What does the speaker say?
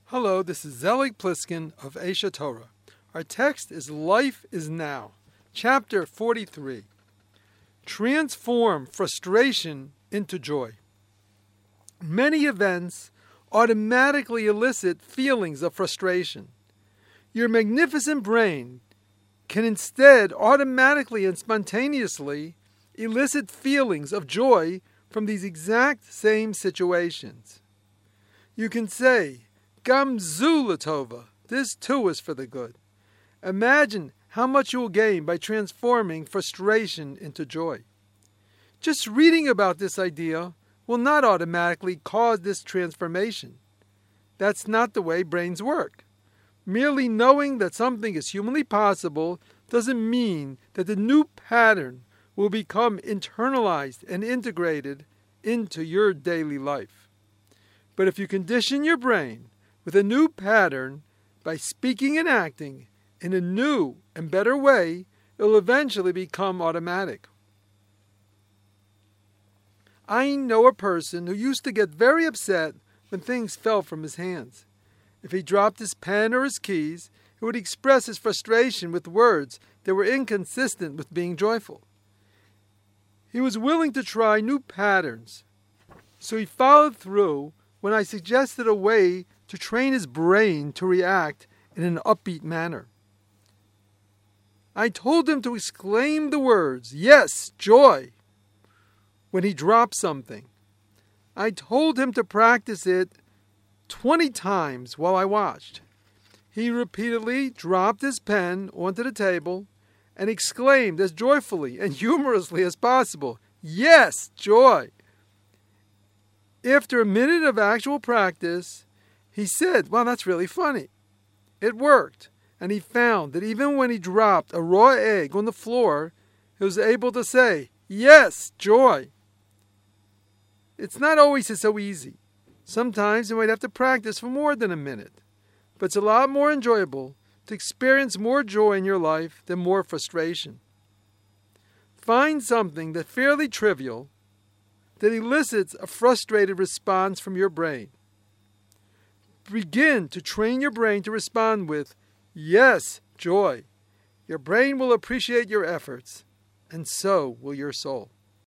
Hello, this is Zelig Pliskin of Aisha Torah. Our text is Life is Now, chapter 43. Transform frustration into joy. Many events automatically elicit feelings of frustration. Your magnificent brain can instead automatically and spontaneously elicit feelings of joy from these exact same situations. You can say, Gam zu latova, this too is for the good. Imagine how much you will gain by transforming frustration into joy. Just reading about this idea will not automatically cause this transformation. That's not the way brains work. Merely knowing that something is humanly possible doesn't mean that the new pattern will become internalized and integrated into your daily life. But if you condition your brain with a new pattern by speaking and acting in a new and better way, it will eventually become automatic. I know a person who used to get very upset when things fell from his hands. If he dropped his pen or his keys, he would express his frustration with words that were inconsistent with being joyful. He was willing to try new patterns, so he followed through when I suggested a way to train his brain to react in an upbeat manner. I told him to exclaim the words, "Yes, joy," when he dropped something. I told him to practice it 20 times while I watched. He repeatedly dropped his pen onto the table and exclaimed as joyfully and humorously as possible, "Yes, joy." After a minute of actual practice, he said, "Wow, that's really funny." It worked, and he found that even when he dropped a raw egg on the floor, he was able to say, "Yes, joy." It's not always so easy. Sometimes you might have to practice for more than a minute, but it's a lot more enjoyable to experience more joy in your life than more frustration. Find something that's fairly trivial that elicits a frustrated response from your brain. Begin to train your brain to respond with, "Yes, joy." Your brain will appreciate your efforts, and so will your soul.